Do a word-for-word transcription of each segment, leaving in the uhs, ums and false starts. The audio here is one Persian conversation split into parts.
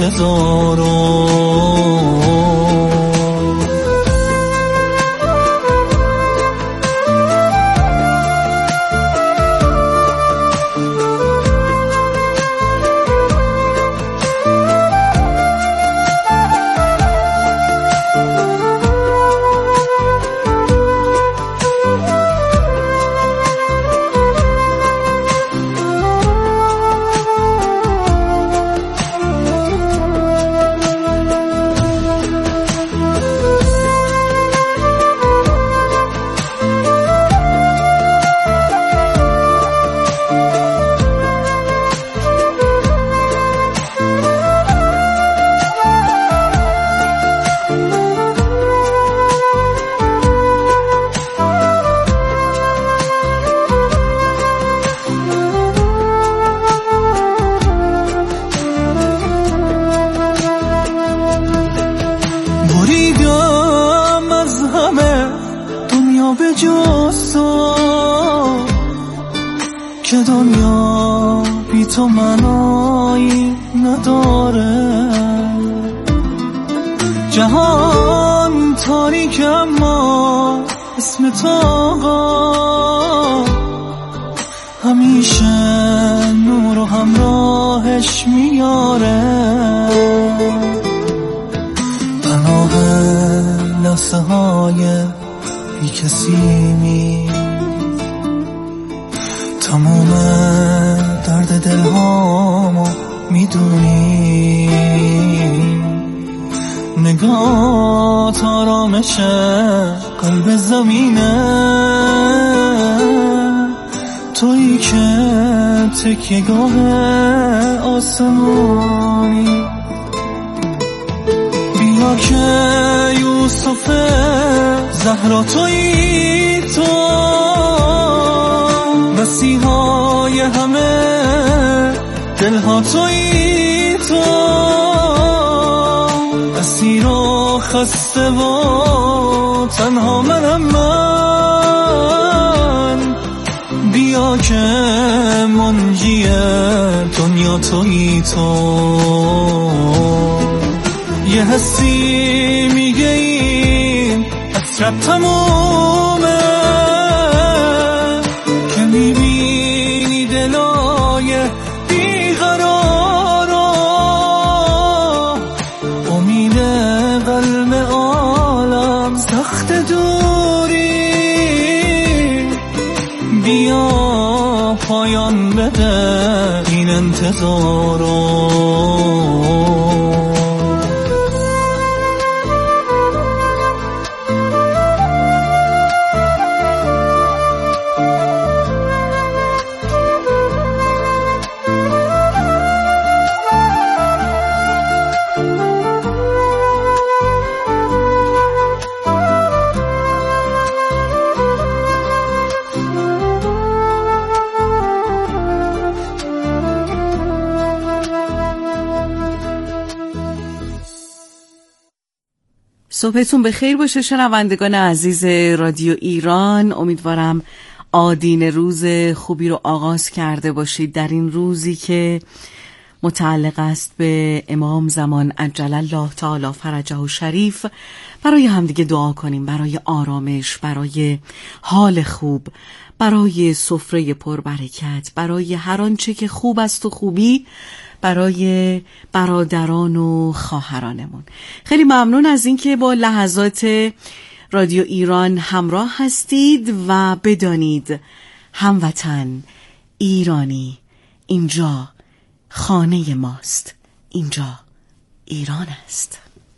انتظارم. که دنیا بی تو معنایی نداره، جهان تاریک اما اسم تو آقا همیشه نور و همراهش میاره. پناه لحظه های بی کسی می تمام درد دلهامو میدونی، نگاه آرامش قلب زمینه، تویی که تکیه گاه آسمانی. بیا که یوسف زهرا تویی تو، مسیحای همه دلها تویی تو، اسیر و خسته و تنها منم من. بیا که منجی دنیا تویی تو، یه حسی میگه این عطرت تمومه، که میبینی دلای بیقرار رو، امید قلب عالم سخت دوری. بیا پایان بده این انتظار رو. صبحتون بخیر باشه شنوندگان عزیز رادیو ایران. امیدوارم آدین روز خوبی رو آغاز کرده باشید در این روزی که متعلق است به امام زمان عجل الله تعالی فرجه و شریف. برای همدیگه دعا کنیم، برای آرامش، برای حال خوب، برای سفره پربرکت، برای هر آنچه که خوب است و خوبی، برای برادران و خواهرانمون. خیلی ممنون از اینکه با لحظات رادیو ایران همراه هستید و بدانید هموطن ایرانی، اینجا خانه ماست، اینجا ایران است.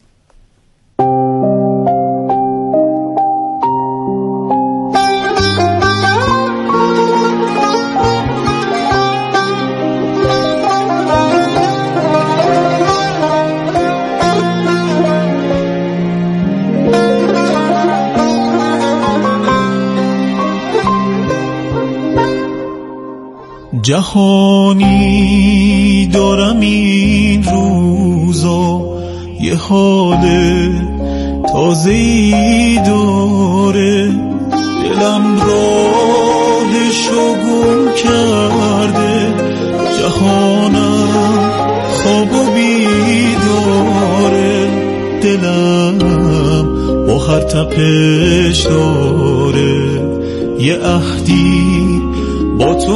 جهانی دارم این روزا، یه حال تازه‌ای داره، دلم راهشو گم کرده، جهانم خواب خواب و بیداره، دلم با هر تپش داره یه عهدی با تو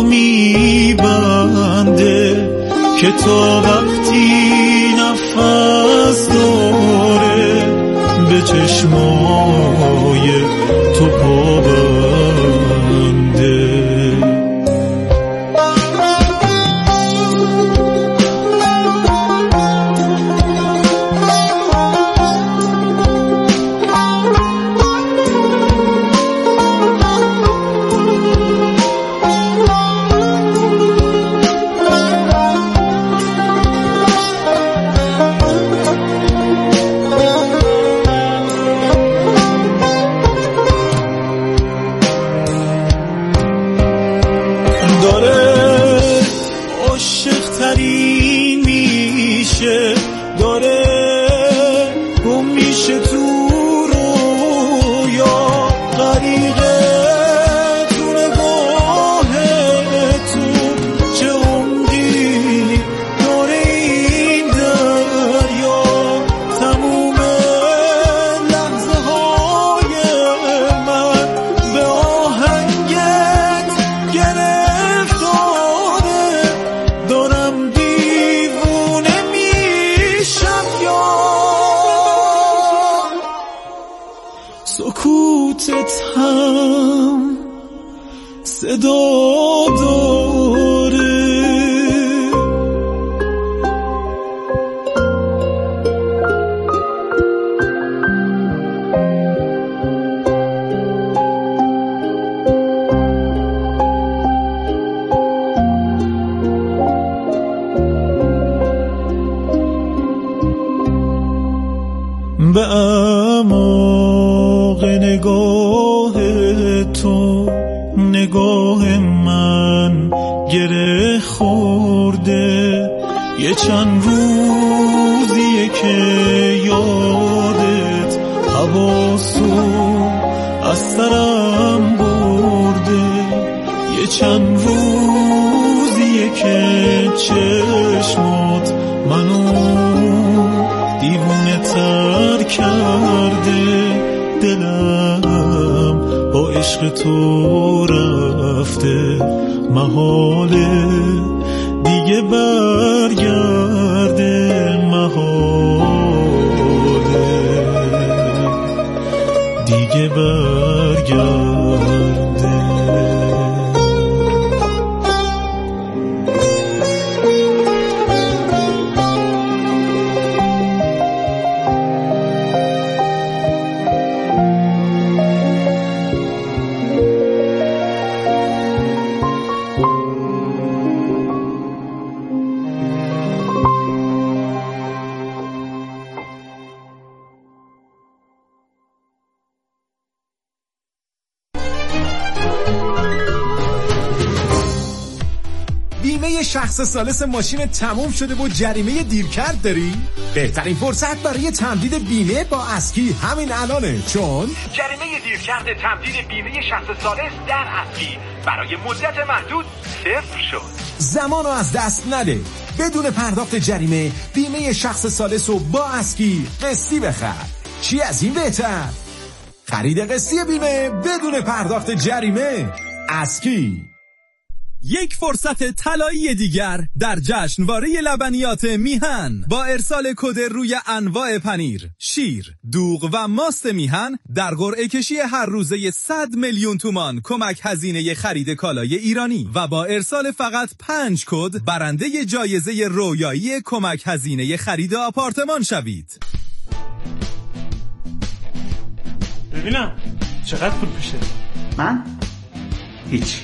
میبنده که تا وقتی نفس داره به چشمای تو پابنده. سکوتت هم صدا داره، به اعماق نگاه تو نگاه من گره خورده، یه چند روزیه که یادت حواسو از سرم برده، یه چند روزیه که چشمات منو دیوونه تر کرده، دلم با عشق تو رفته، محاله دیگه برگرده، محاله دیگه برگرده. بیمه شخص ثالث ماشین تموم شده و جریمه دیرکرد داری؟ بهترین فرصت برای تمدید بیمه با اسکی همین الانه، چون جریمه دیرکرد تمدید بیمه شخص ثالث در اسکی برای مدت محدود صفر شد. زمانو از دست نده، بدون پرداخت جریمه بیمه شخص ثالث رو با اسکی قسطی بخر. چی از این بهتر؟ خرید قسطی بیمه بدون پرداخت جریمه. اسکی. یک فرصت طلایی دیگر در جشنواره لبنیات میهن با ارسال کد روی انواع پنیر، شیر، دوغ و ماست میهن در قرعه کشی هر روزه صد میلیون تومان کمک هزینه خرید کالای ایرانی و با ارسال فقط پنج کد برنده جایزه رویایی کمک هزینه خرید آپارتمان شوید. ببینم چقدر پول پیشه؟ من؟ هیچ.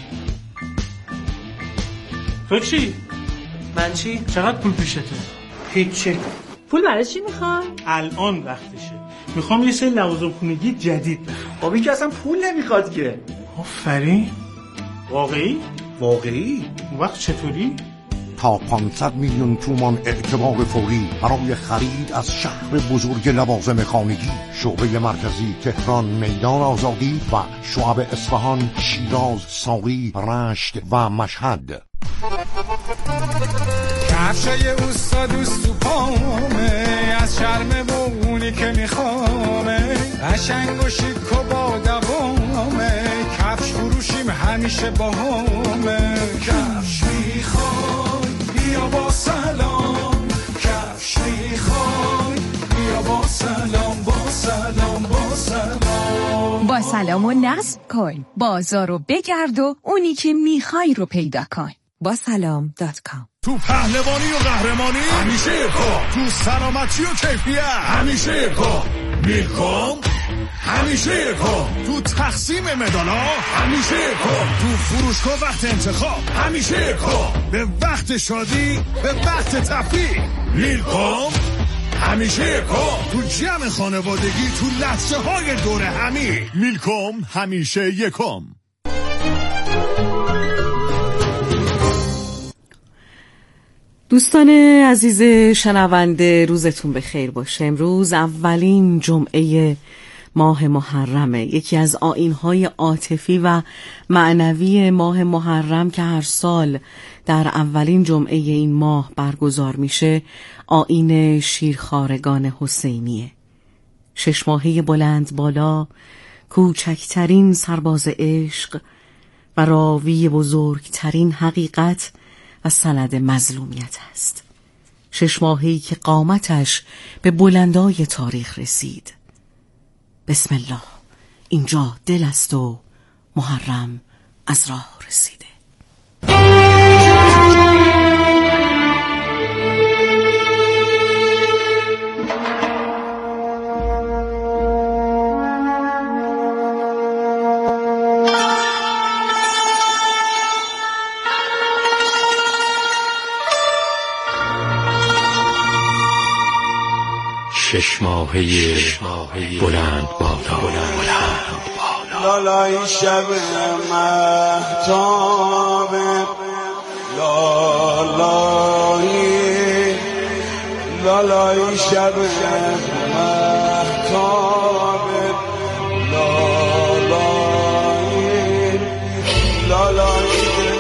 تو چی؟ من چی؟ چقدر پول پیشته؟ هیچی. پول برای چی میخوای؟ الان وقتشه، میخوام یه سری لوازم خونگی جدید بخرم. بابی که اصلا پول نمیخواد که. آفرین. واقعی؟ واقعی؟ اون وقت چطوری؟ تا پانصد میلیون تومان اعتبار فوری برای خرید از شهر بزرگ لوازم خانگی، شعبه مرکزی تهران میدان آزادی و شعب اصفهان، شیراز، ساقی، رشت و مشهد. کفشای اوستا دوست تو پامه، از شرم و اونی که میخوامه، قشنگ و شیک و با دوامه، کفش فروشیم همیشه با همه. کفش میخوای بیا با سلام، کفش میخوای بیا با سلام، با سلام با سلام. با سلام و نصب کن، بازار رو بگرد و اونی که میخوای رو پیدا کن. با سلام دات کام. تو پهلوانی و قهرمانی همیشه یکم، تو سلامتی و کیفیت همیشه یکم، میلکوم همیشه یکم، تو تقسیم مدالا همیشه یکم، تو فروشگاه وقت انتخاب همیشه یکم، به وقت شادی به وقت تفریح میلکوم همیشه یکم، تو جمع خانوادگی تو لحظه های دور همی میلکوم همیشه یکم. دوستان عزیز شنونده، روزتون بخیر باشه. امروز اولین جمعه ماه محرمه، یکی از آیین‌های عاطفی و معنوی ماه محرم که هر سال در اولین جمعه این ماه برگزار میشه، آیین شیرخوارگان حسینیه. شش ماهه بلند بالا، کوچکترین سرباز عشق و راوی بزرگترین حقیقت و سند مظلومیت است. شش ماهه‌ای که قامتش به بلندای تاریخ رسید. بسم الله، اینجا دل است و محرم از راه رسیده. شش ماهه بلند بالا، لالای شب مهتاب، لالای لالای شب مهتاب، لالای لالای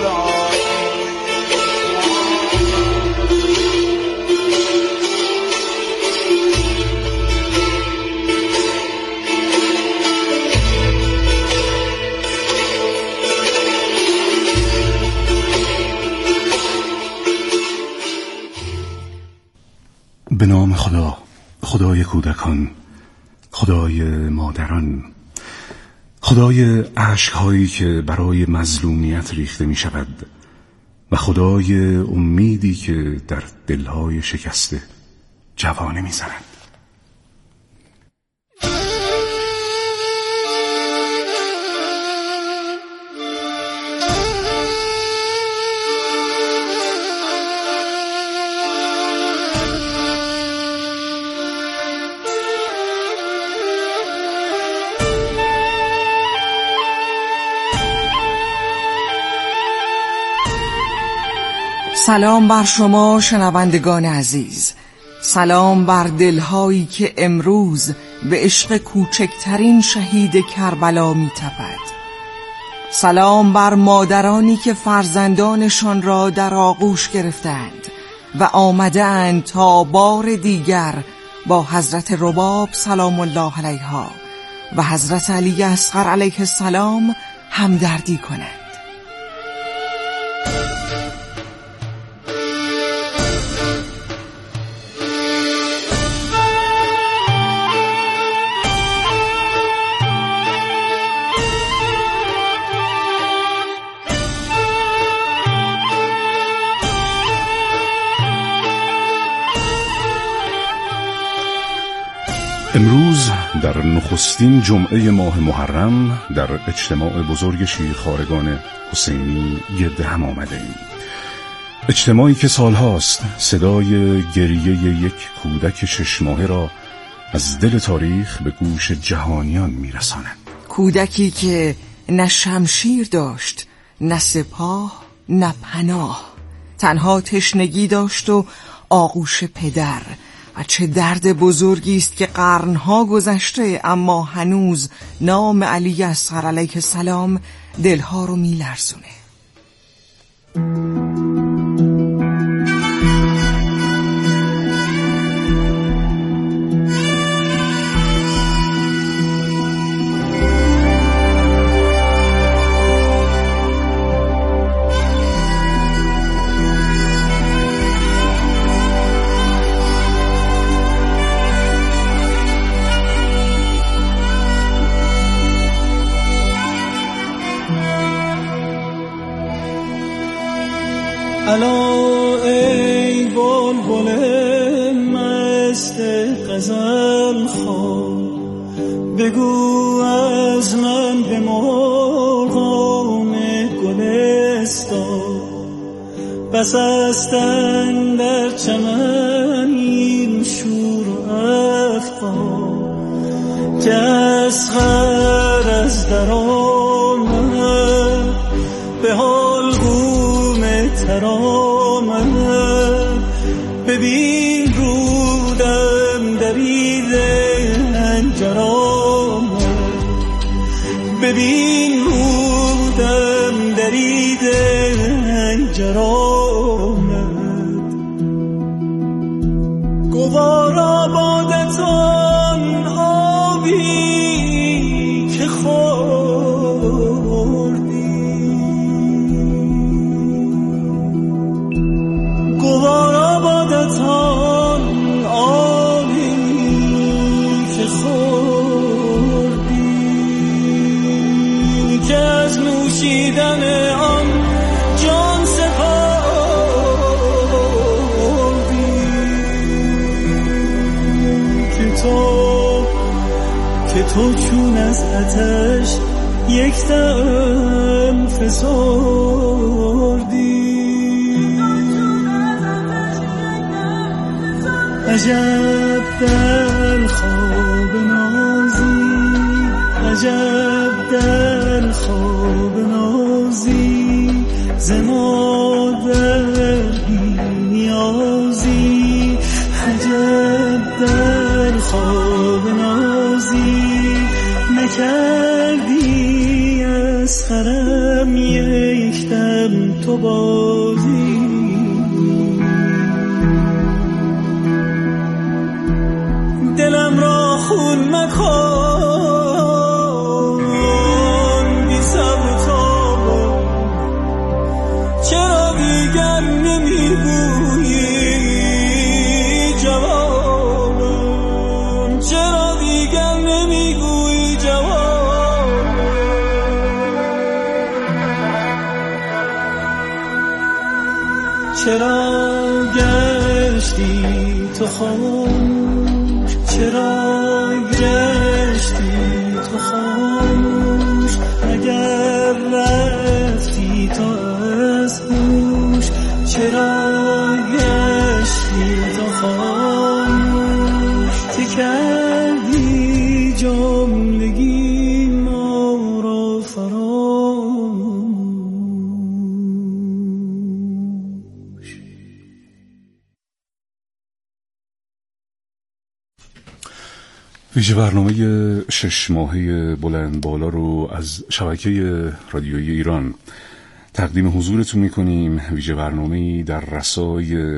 به نام خدا، خدای کودکان، خدای مادران، خدای عشق‌هایی که برای مظلومیت ریخته می شود و خدای امیدی که در دلهای شکسته جوانه می زند. سلام بر شما شنوندگان عزیز، سلام بر دلهایی که امروز به عشق کوچکترین شهید کربلا می تپد. سلام بر مادرانی که فرزندانشان را در آغوش گرفتند و آمده اند تا بار دیگر با حضرت رباب سلام الله علیها و حضرت علی اصغر علیه السلام همدردی کنند. امروز در نخستین جمعه ماه محرم در اجتماع بزرگ شیرخوارگان حسینی گرد هم آمده ایم. اجتماعی که سالهاست صدای گریه یک کودک شش ماهه را از دل تاریخ به گوش جهانیان میرساند. کودکی که نه شمشیر داشت، نه سپاه، نه پناه، تنها تشنگی داشت و آغوش پدر. و چه درد بزرگی است که قرنها گذشته اما هنوز نام علی اصغر علیه السلام دلها رو میلرزونه. غزل خواه، بگو از من به مرغام گلستان، بس استن در چمن این شور و افغان، که از غر از در آمد به حلقوم تر آمد، ببین رودم دریده انجر آمد، ببین رودم دریده انجر آمد، گوار آبادتان آبی که خوردی، گوار آبادتان آبی که خوردی، که از نوشیدن آن جان سپردی، که تو که تو چون از آتش یک دم فسردی، عجب در خواب نازی، عجب در خواب نازی، ز مادر بی نیازی، عجب در خواب نازی، نکردی از خرم یک دم تو بازی، دلم را خون مکن بی صبر تابم، چرا دیگر نمیگویی جوابم، چرا دیگر نمیگویی جوابم، چرا گشتی تو خاموش، چرا گشتی تو خاموش، اگر رفتی تو از هوش، چرا گشتی تو خاموش، ته کردی جملگی ما را فراموش. ویژه برنامه شش ماهه بلند بالا رو از شبکه رادیویی ایران تقدیم حضورتون میکنیم. ویژه برنامه‌ای در رسای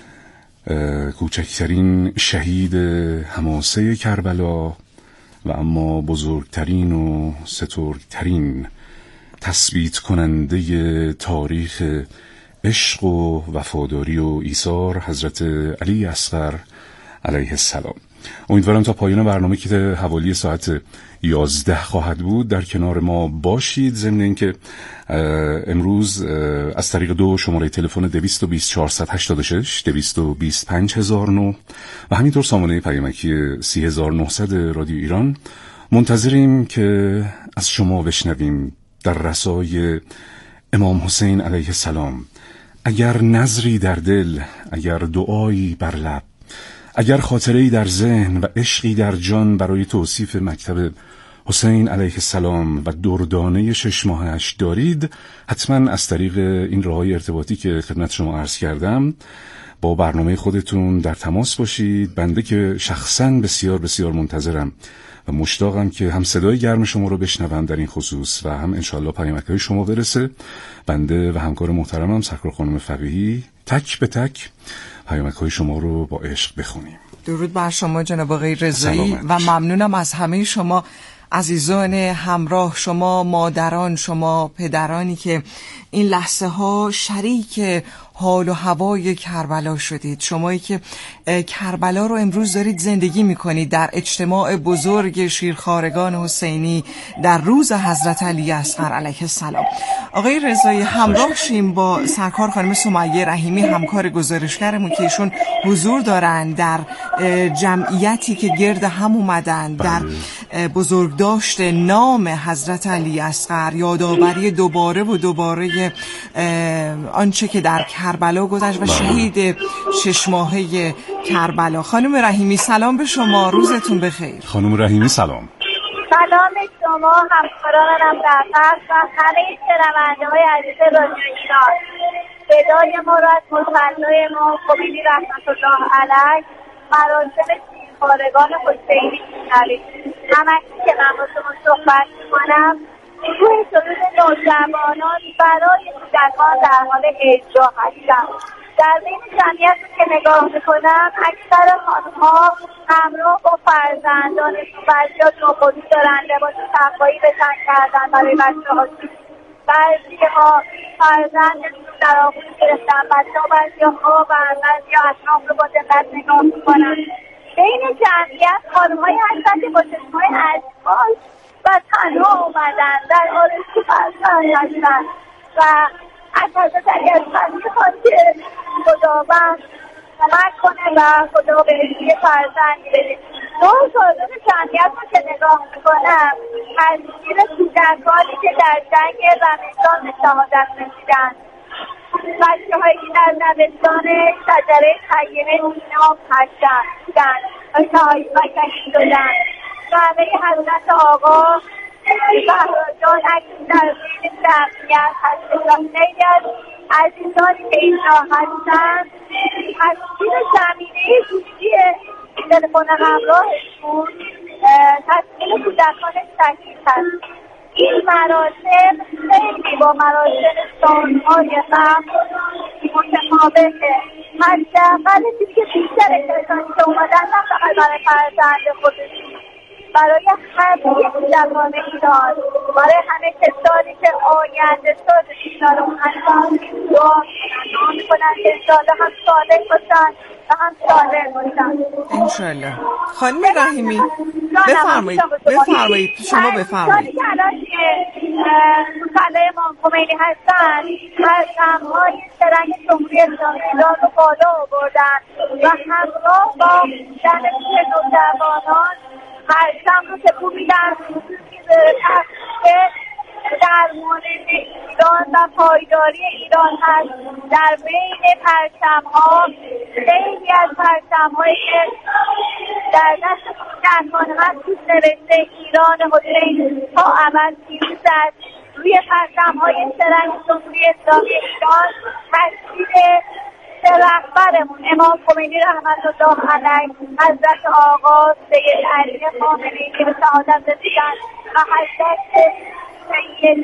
کوچکترین شهید حماسه کربلا و اما بزرگترین و سترگترین تثبیت کننده تاریخ عشق و وفاداری و ایثار حضرت علی اصغر علیه السلام. امیدوارم تا پایان برنامه که حوالی ساعت یازده خواهد بود در کنار ما باشید. ضمن اینکه امروز از طریق دو شماره تلفن دویست و بیست چهارصد و هشتاد و شش دویست و بیست پنج هزار و نه و همینطور سامانه پیامکی سی هزار و نهصد رادیو ایران منتظریم که از شما بشنویم در رسای امام حسین علیه السلام. اگر نظری در دل، اگر دعایی بر لب، اگر خاطره‌ای در ذهن و عشقی در جان برای توصیف مکتب حسین علیه السلام و دردانه شش ماهش دارید، حتما از طریق این راههای ارتباطی که خدمت شما عرض کردم با برنامه خودتون در تماس باشید. بنده که شخصا بسیار بسیار منتظرم و مشتاقم که هم صدای گرم شما رو بشنوم در این خصوص و هم انشالله پیامک‌های شما برسه. بنده و همکار محترمم سرکار خانم فقیهی تک به تک پیامک‌های شما رو با عشق بخونیم. درود بر شما جناب آقای رضایی و ممنونم از همه شما عزیزان همراه، شما مادران، شما پدرانی که این لحظه ها شریک حال و هوای کربلا شدید، شمایی که کربلا رو امروز دارید زندگی میکنید در اجتماع بزرگ شیرخوارگان حسینی در روز حضرت علی اصغر علیه السلام. آقای رضایی، همراه شیم با سرکار خانم سمیه رحیمی، همکار گزارشگرمون که ایشون حضور دارن در جمعیتی که گرد هم اومدن در بزرگداشت نام حضرت علی اصغر، یادآوری دوباره و دوباره آنچه که در کربلا گذشت و شهید شش ماهه کربلا. خانم رحیمی سلام به شما، روزتون بخیر. خانم رحیمی سلام. سلام شما، همکارانم در قصد و همه شنونده‌های عزیز رادیو ایران. صدای ما را از مصلی ما خمینی رحمت الله علیه مراسم شیرخوارگان حسینی می‌شنوید. همکنون که من با شما صحبت می‌کنم روی سرود نوجوانان برای کودکان در حال اجرا هستم. در بین جمعیت که نگاه میکنم اکثر خانم‌ها همراه با فرزندانشون، بعضی‌ها نوخودی دارن، لباس صفایی به تن کردن برای بچه‌ها، بعضی‌ها فرزندشون در آغوش گرفتن، بچه‌ها بعضی‌ها خوابن، بعضی‌ها اطراف رو با دقت نگاه میکنن. بین جمعیت خانم‌هایی هستن که با چشم‌های اشکال و تنها اومدن در آرزوی فرزند هستن و از حضرت علی اصغر میخواد که خداوند کمک کنه و خدا بهش یه فرزندی بده. دو سازون جمعیت رو که نگاه میکنم تصویر کودکانی که در جنگ رمضان به شهادت رسیدن، بچه هایی که در دبستان شجره طیبه نام هستن و شهید و شهید شدن. جامعه حضرت آقا زهراجان اکنون در بین جمعیت هست و خیلی از عزیزانی که اینجا هستن تصویر زمینه گوشی تلفن همراهشون تصویر کودکان شهید هست. این مراسم خیلی با مراسم سالهای قبل متفاوته. حداقل چیزی که بیشتر کسانی که اومدن نه فقط برای فرزند خودشون، برای همه کودکان ایران، برای همه کسانی که آینده ساز ایران رو هستن دعا میکنن که انشاءالله هم صالح باشن و هم صالح باشن انشاءالله. خانم رحیمی بفرمایید بفرمایید شما بفرمایید. که الان که مصلی امام خمینی هستن پرچم‌های سرنگ جمهوری اسلامی ایران رو بالا آوردن و همراه با جنبش نوجوانان پرچم رو تکون میدن که در مورد ایران و پایداری ایران هست. در بین پرچم‌ها خیلی از پرچم‌هایی که در دست کودکان هست توش نوشته ایران حسین تا ابد پیروز است. روی پرچم‌های سرنگ جمهوری اسلامی ایران تصویر رهبرمون امام خمینی رحمت الله علیه، حضرت آقا سید علی خامنه‌ای که به شهادت رسیدن و حضرت سید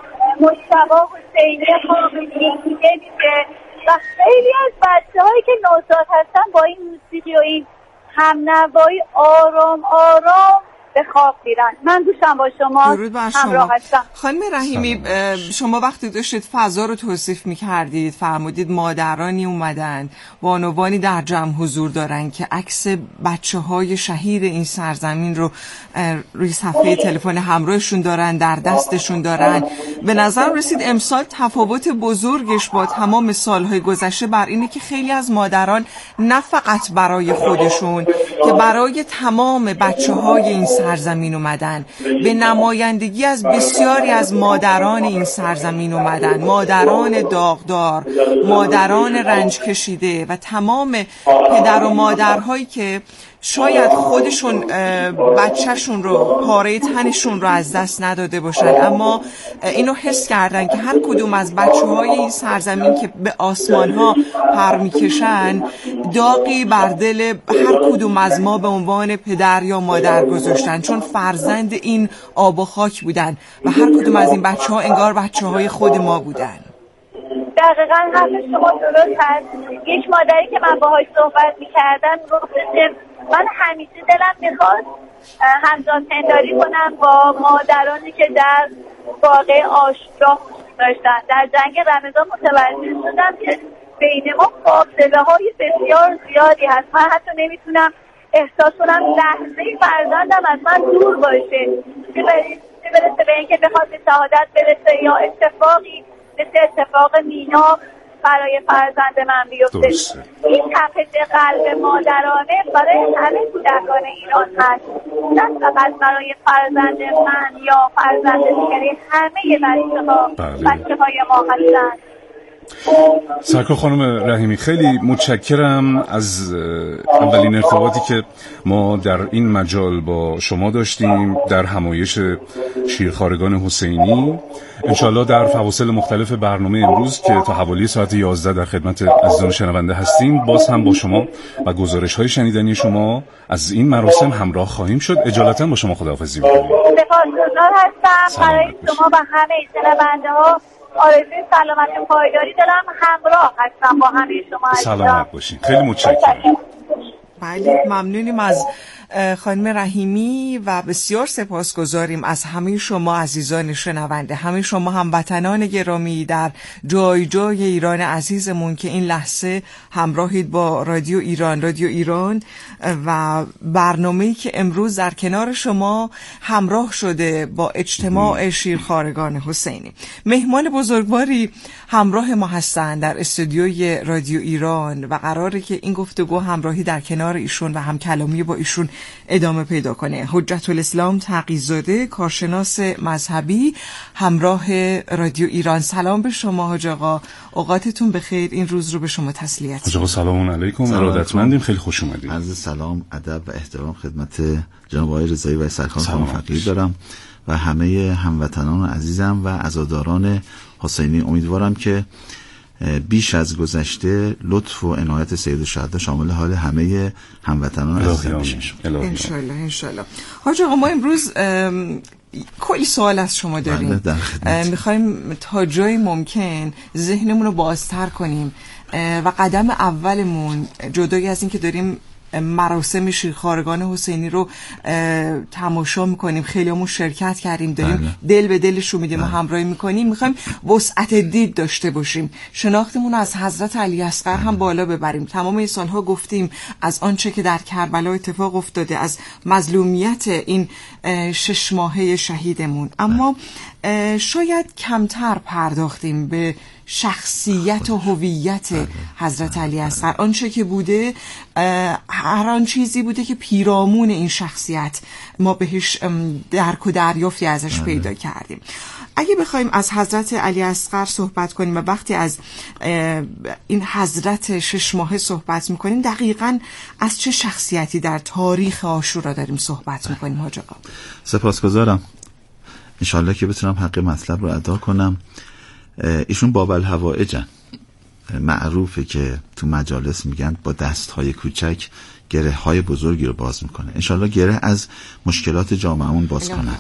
مجتبی حسینی خامنه‌ای دیگه میشه و خیلی از بچه‌هایی که نوزاد هستن با این موسیقی و این همنوایی آرام آرام به خواب میرن. من دوستم با شما درود بر شما. خانم رحیمی شما وقتی داشتید فضا رو توصیف میکردید فرمودید مادرانی اومدن بانوانی در جمع حضور دارن که عکس بچه های شهید این سرزمین رو روی صفحه تلفن همراهشون دارن، در دستشون دارن. به نظر رسید امسال تفاوت بزرگش با تمام سالهای گذشته بر اینه که خیلی از مادران نه فقط برای خودشون که برای تمام بچه های این سرزمین اومدن، به نمایندگی از بسیاری از مادران این سرزمین اومدن، مادران داغدار، مادران رنج کشیده و تمام پدر و مادرهایی که شاید خودشون بچهشون رو، پاره تنشون رو از دست نداده باشن، اما اینو حس کردن که هر کدوم از بچه های این سرزمین که به آسمان ها پر میکشن داغی بر دل هر کدوم از ما به عنوان پدر یا مادر گذاشتن، چون فرزند این آب و خاک بودن و هر کدوم از این بچه ها انگار بچه های خود ما بودن. دقیقا حرف شما درست هست. یک مادری که من باهاش صحبت میکردم گفتش من همیشه دلم میخواست همزاد پنداری کنم با مادرانی که در واقع آشورا داشتن. در جنگ رمضان متوجه شدم که بین ما فاصله های بسیار زیادی هست. من حتی نمیتونم احساس کنم لحظه فرزندم از من دور باشه، چه برسه به اینکه بخواد به شهادت برسه یا اتفاقی مثل اتفاق مینا برای فرزند من بیفته. این تپش قلب مادرانه برای همه کودکان ایران هست، نه فقط برای فرزند من یا فرزند دیگری، همه بچه ها بچه های ما هستند. سرکار خانم رحیمی، خیلی متشکرم از اولین ارتباطی که ما در این مجال با شما داشتیم در همایش شیرخوارگان حسینی. انشالله در فواصل مختلف برنامه امروز که تا حوالی ساعت یازده در خدمت عزیزان شنونده هستیم، باز هم با شما و گزارش های شنیدنی شما از این مراسم همراه خواهیم شد. اجالتا با شما خداحافظی می‌کنیم. سپاسگزار هستم. برای شما و همه شنونده ها آرزوی سلامت و پایداری دارم. همراه هستم با همه شما. سلامت باشین. خیلی متشکرم. بله، ممنونیم از خانم رحیمی و بسیار سپاسگزاریم از همه شما عزیزان شنونده، همه شما هموطنان گرامی در جای جای ایران عزیزمون که این لحظه همراهید با رادیو ایران رادیو ایران و برنامه‌ای که امروز در کنار شما همراه شده با اجتماع شیرخوارگان حسینی. مهمان بزرگواری همراه ما هستند در استودیوی رادیو ایران و قراره که این گفتگو همراهی در کنار ایشون و هم کلامی با ایشون ادامه پیدا کنه. حجت الاسلام تقی‌زاده، کارشناس مذهبی، همراه رادیو ایران. سلام به شما حاج آقا، اوقاتتون بخیر. این روز رو به شما تسلیت. حاج آقا سلام علیکم، ارادتمندیم، خیلی خوش اومدید. عرض سلام، ادب و احترام خدمت جناب آقای رضایی و سرکار خانم فقیر دارم و همه هموطنان عزیزم و عزاداران حسینی. امیدوارم که بیش از گذشته لطف و عنایت سید الشهدا شامل حال همه هموطنان عزیزم بشه ان شاء الله. ان شاء الله. حاج آقا ما امروز کلی سوال از شما داریم، میخوایم تا جای ممکن ذهنمون رو بازتر کنیم و قدم اولمون جدای از این که داریم مراسم شیرخوارگان حسینی رو تماشا میکنیم، خیلی همون شرکت کردیم، داریم بله. دل به دلش رو میدیم و همراهی میکنیم، میخوایم وسعت دید داشته باشیم، شناختمون رو از حضرت علی اصغر هم بالا ببریم. تمام این سالها گفتیم از آنچه که در کربلا اتفاق افتاده، از مظلومیت این شش ماهه شهیدمون، اما شاید کمتر پرداختیم به شخصیت و هویت حضرت علی اصغر. آنچه که بوده هر آن چیزی بوده که پیرامون این شخصیت ما بهش درک و دریافتی ازش پیدا کردیم. اگه بخوایم از حضرت علی اصغر صحبت کنیم و وقتی از این حضرت شش ماهه صحبت میکنیم، دقیقاً از چه شخصیتی در تاریخ عاشورا داریم صحبت میکنیم حاج آقا؟ سپاسگزارم. انشالله که بتونم حق مطلب رو ادا کنم. ایشون باب الحوائجن، معروفه که تو مجالس میگن با دستهای کوچک گره های بزرگی رو باز میکنه. انشالله گره از مشکلات جامعهمون باز کنم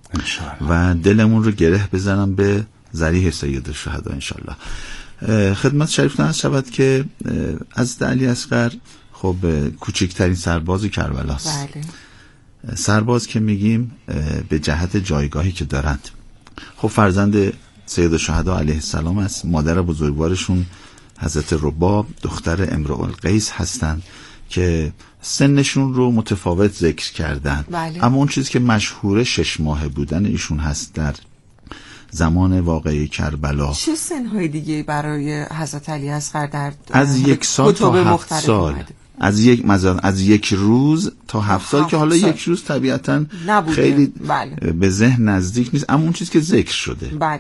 و دلمون رو گره بزنم به ذریح سید الشهدا انشالله. خدمت شریفتون هست شود که از علی اصغر خب کوچکترین سرباز کربلاست. بله. سرباز که میگیم به جهت جایگاهی که دارند، خب فرزند سید الشهدا علیه السلام است. مادر بزرگوارشون حضرت رباب دختر امرؤ القیس هستند که سنشون رو متفاوت ذکر کردن. بله. اما اون چیزی که مشهوره شش ماهه بودن ایشون هست در زمان واقعی کربلا. چه سنهای دیگه برای حضرت علی اصغر در از یک سال تا هفت سال اومده. از یک مزان از یک روز تا هفت سال که حالا سال. یک روز طبیعتاً خیلی بله. به ذهن نزدیک نیست، اما اون چیز که ذکر شده بله.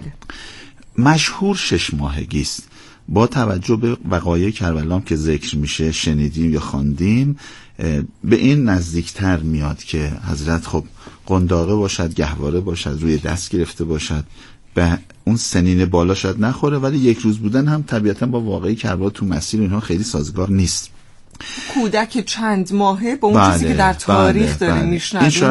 مشهور شش ماهگی است. با توجه به وقایع کربلا که ذکر میشه، شنیدیم یا خواندیم، به این نزدیکتر میاد که حضرت خب قنداقه باشد، گهواره باشد، روی دست گرفته باشد، به اون سنین بالا شاید نخوره، ولی یک روز بودن هم طبیعتاً با واقعی کربلا تو مسیر اینها خیلی سازگار نیست. کودک چند ماهه با اون بله، چیزی که در تاریخ بله، داریم بله. میشنویم